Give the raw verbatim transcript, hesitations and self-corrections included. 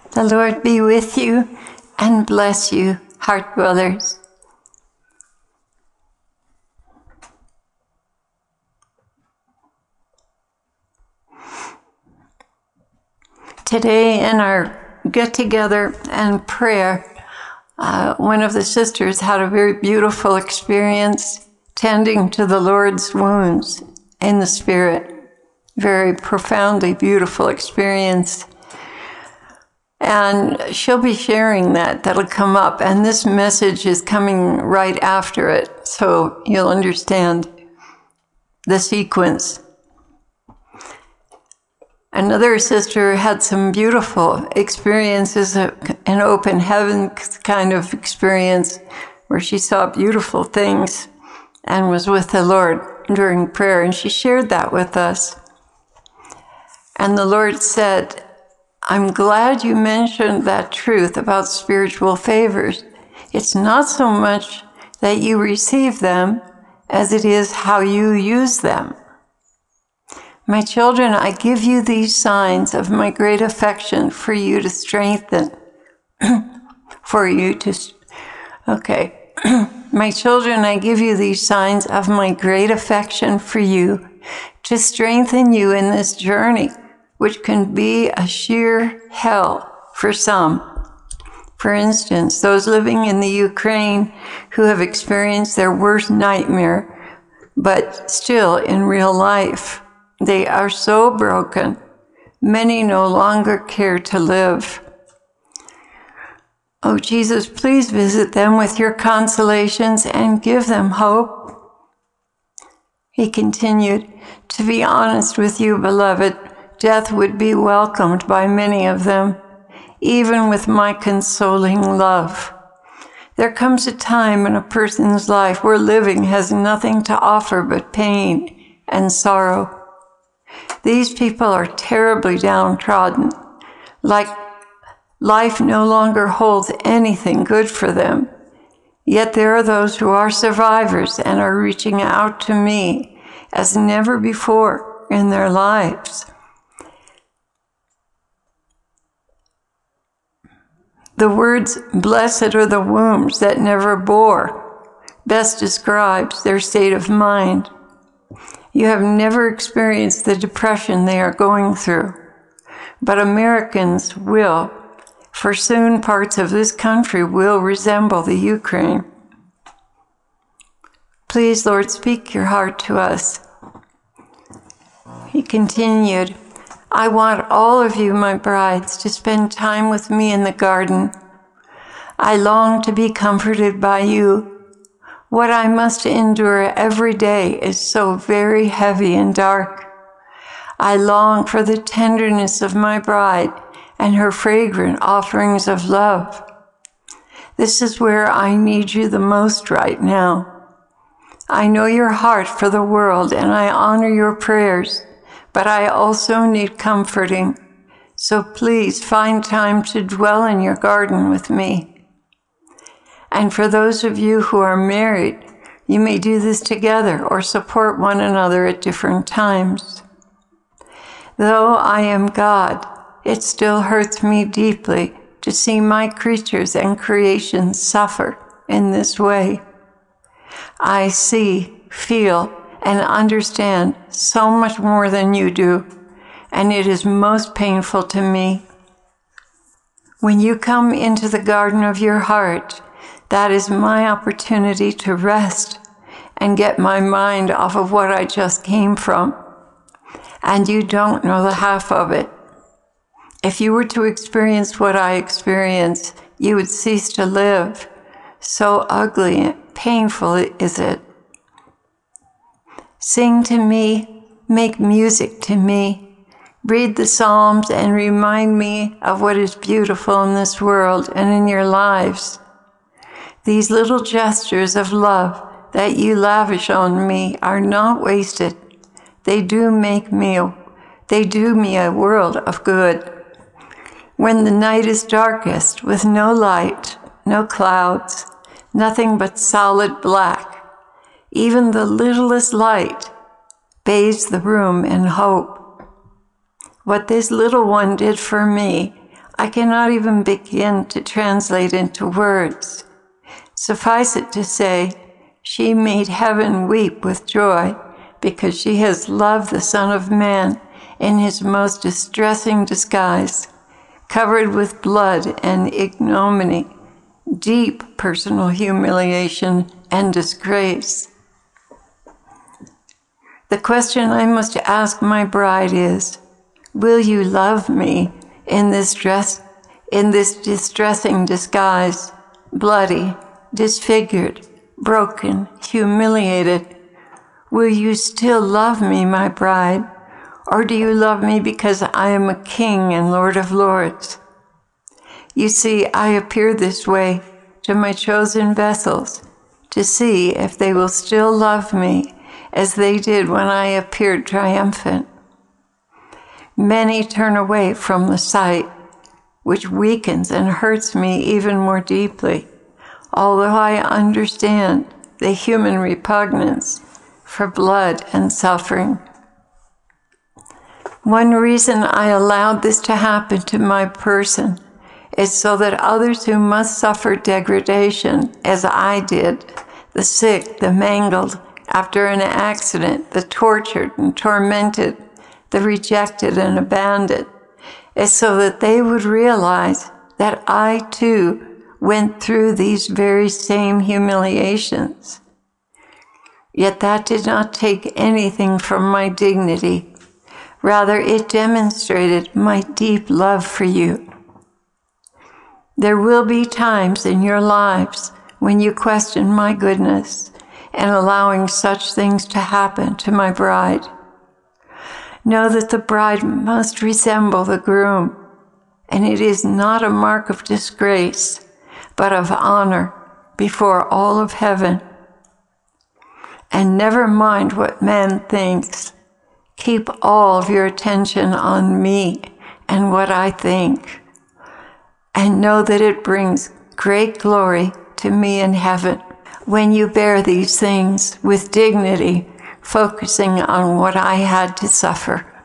The Lord be with you and bless you, heart dwellers. Today in our get-together and prayer, uh, one of the sisters had a very beautiful experience tending to the Lord's wounds in the Spirit. Very profoundly beautiful experience. And she'll be sharing that. That'll come up. And this message is coming right after it. So you'll understand the sequence. Another sister had some beautiful experiences, an open heaven kind of experience where she saw beautiful things and was with the Lord during prayer. And she shared that with us. And the Lord said, I'm glad you mentioned that truth about spiritual favors. It's not so much that you receive them as it is how you use them. My children, I give you these signs of my great affection for you to strengthen, for you to, okay. My children, I give you these signs of my great affection for you to strengthen you in this journey, which can be a sheer hell for some. For instance, those living in the Ukraine who have experienced their worst nightmare, but still in real life, they are so broken, many no longer care to live. Oh, Jesus, please visit them with your consolations and give them hope. He continued, to be honest with you, beloved, death would be welcomed by many of them, even with my consoling love. There comes a time in a person's life where living has nothing to offer but pain and sorrow. These people are terribly downtrodden, like life no longer holds anything good for them. Yet there are those who are survivors and are reaching out to me as never before in their lives. The words, blessed are the wombs that never bore, best describes their state of mind. You have never experienced the depression they are going through, but Americans will, for soon parts of this country will resemble the Ukraine. Please, Lord, speak your heart to us. He continued, I want all of you, my brides, to spend time with me in the garden. I long to be comforted by you. What I must endure every day is so very heavy and dark. I long for the tenderness of my bride and her fragrant offerings of love. This is where I need you the most right now. I know your heart for the world and I honor your prayers, but I also need comforting. So please find time to dwell in your garden with me. And for those of you who are married, you may do this together or support one another at different times. Though I am God, it still hurts me deeply to see my creatures and creation suffer in this way. I see, feel, and understand so much more than you do, and it is most painful to me. When you come into the garden of your heart, that is my opportunity to rest and get my mind off of what I just came from. And you don't know the half of it. If you were to experience what I experience, you would cease to live. So ugly and painful is it. Sing to me, make music to me, read the Psalms and remind me of what is beautiful in this world and in your lives. These little gestures of love that you lavish on me are not wasted. They do make me, they do me a world of good. When the night is darkest with no light, no clouds, nothing but solid black, even the littlest light bathes the room in hope. What this little one did for me, I cannot even begin to translate into words. Suffice it to say, she made heaven weep with joy because she has loved the Son of Man in his most distressing disguise, covered with blood and ignominy, deep personal humiliation and disgrace. The question I must ask my bride is, will you love me in this dress, in this distressing disguise, bloody, disfigured, broken, humiliated? Will you still love me, my bride, or do you love me because I am a king and Lord of Lords? You see, I appear this way to my chosen vessels to see if they will still love me as they did when I appeared triumphant. Many turn away from the sight, which weakens and hurts me even more deeply, although I understand the human repugnance for blood and suffering. One reason I allowed this to happen to my person is so that others who must suffer degradation, as I did, the sick, the mangled, after an accident, the tortured and tormented, the rejected and abandoned, is so that they would realize that I too went through these very same humiliations. Yet that did not take anything from my dignity. Rather, it demonstrated my deep love for you. There will be times in your lives when you question my goodness and allowing such things to happen to my bride. Know that the bride must resemble the groom, and it is not a mark of disgrace, but of honor before all of heaven. And never mind what man thinks. Keep all of your attention on me and what I think, and know that it brings great glory to me in heaven when you bear these things with dignity, focusing on what I had to suffer.